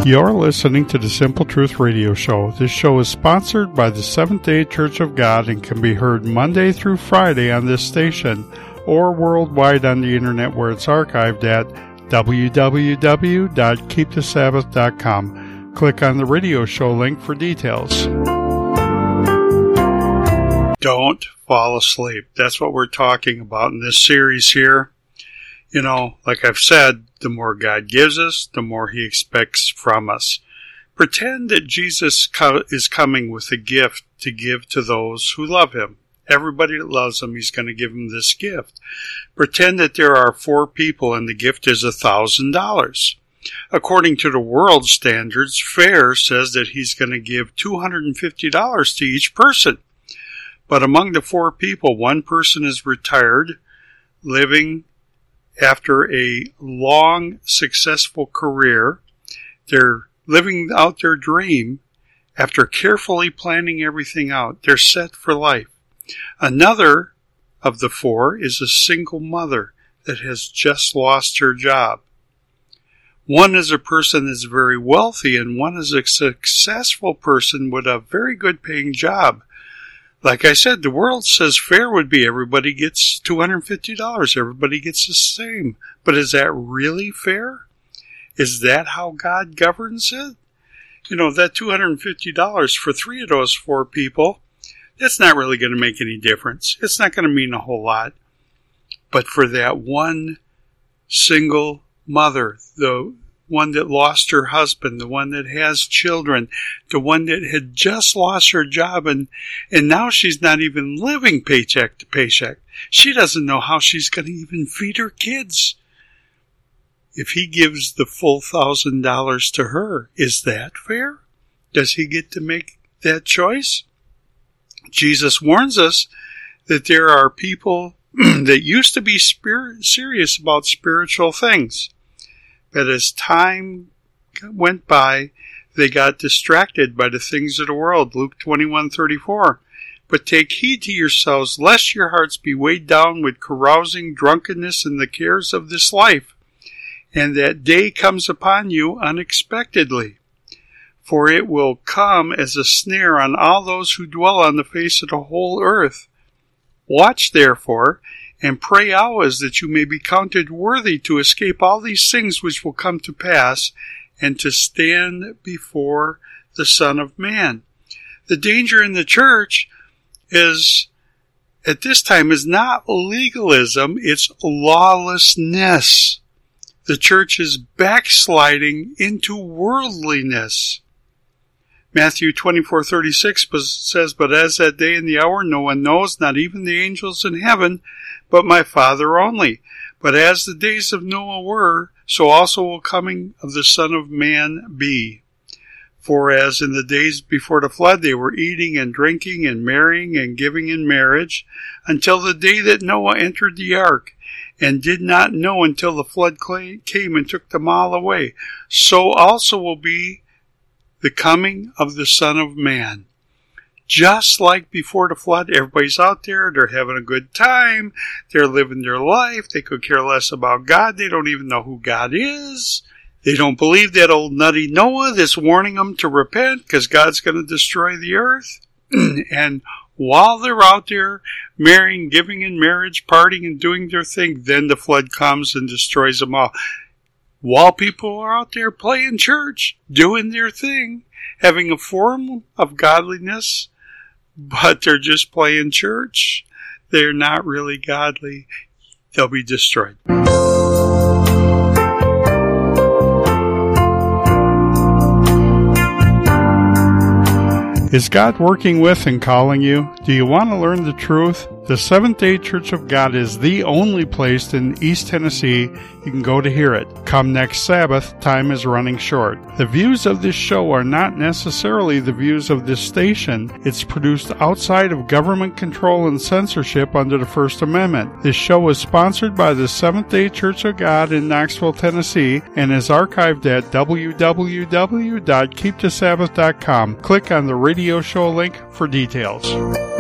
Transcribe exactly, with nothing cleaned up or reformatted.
You're listening to the Simple Truth Radio Show. This show is sponsored by the Seventh-day Church of God and can be heard Monday through Friday on this station or worldwide on the internet where it's archived at w w w dot keep the sabbath dot com. Click on the radio show link for details. Don't fall asleep. That's what we're talking about in this series here. You know, like I've said, the more God gives us, the more He expects from us. Pretend that Jesus co- is coming with a gift to give to those who love Him. Everybody that loves Him, He's going to give them this gift. Pretend that there are four people and the gift is a thousand dollars. According to the world standards, FAIR says that He's going to give two hundred fifty dollars to each person. But among the four people, one person is retired, living after a long, successful career. They're living out their dream after carefully planning everything out. They're set for life. Another of the four is a single mother that has just lost her job. One is a person that's very wealthy, and one is a successful person with a very good paying job. Like I said, the world says fair would be everybody gets two hundred fifty dollars. Everybody gets the same. But is that really fair? Is that how God governs it? You know, that two hundred fifty dollars for three of those four people, that's not really going to make any difference. It's not going to mean a whole lot. But for that one single mother, the one that lost her husband, the one that has children, the one that had just lost her job, and, and now she's not even living paycheck to paycheck. She doesn't know how she's going to even feed her kids. If He gives the full thousand dollars to her, is that fair? Does He get to make that choice? Jesus warns us that there are people that used to be spirit, serious about spiritual things. But as time went by, they got distracted by the things of the world. Luke twenty-one thirty-four. But take heed to yourselves, lest your hearts be weighed down with carousing, drunkenness, and the cares of this life, and that day comes upon you unexpectedly. For it will come as a snare on all those who dwell on the face of the whole earth. Watch, therefore, and pray always that you may be counted worthy to escape all these things which will come to pass, and to stand before the Son of Man. The danger in the church is, at this time, is not legalism, it's lawlessness. The church is backsliding into worldliness. Matthew twenty-four thirty-six says, But as that day and the hour no one knows, not even the angels in heaven, but my Father only. But as the days of Noah were, so also will coming of the Son of Man be. For as in the days before the flood they were eating and drinking and marrying and giving in marriage, until the day that Noah entered the ark, and did not know until the flood came and took them all away, so also will be the coming of the Son of Man. Just like before the flood, everybody's out there, they're having a good time, they're living their life, they could care less about God, they don't even know who God is, they don't believe that old nutty Noah that's warning them to repent because God's going to destroy the earth. And while they're out there marrying, giving in marriage, partying and doing their thing, then the flood comes and destroys them all. While people are out there playing church, doing their thing, having a form of godliness, but they're just playing church, they're not really godly, they'll be destroyed. Is God working with and calling you? Do you want to learn the truth? The Seventh-day Church of God is the only place in East Tennessee you can go to hear it. Come next Sabbath, time is running short. The views of this show are not necessarily the views of this station. It's produced outside of government control and censorship under the First Amendment. This show is sponsored by the Seventh-day Church of God in Knoxville, Tennessee, and is archived at w w w dot keep the sabbath dot com. Click on the radio show link for details.